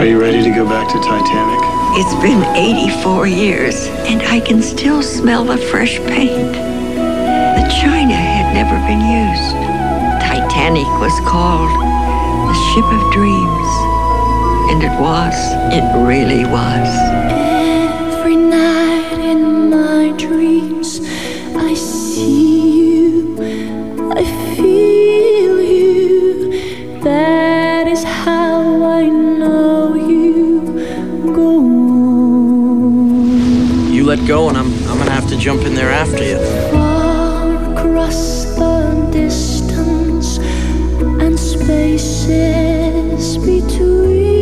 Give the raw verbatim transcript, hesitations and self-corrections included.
Are you ready to go back to Titanic? It's been eighty-four years, and I can still smell the fresh paint. The china had never been used. Titanic was called the Ship of Dreams. And it was. It really was. Every night in my dreams, I see you, I feel you. That is how I know you. Go on. You let go and I'm, I'm gonna have to jump in there after you. Far across the distance and spaces.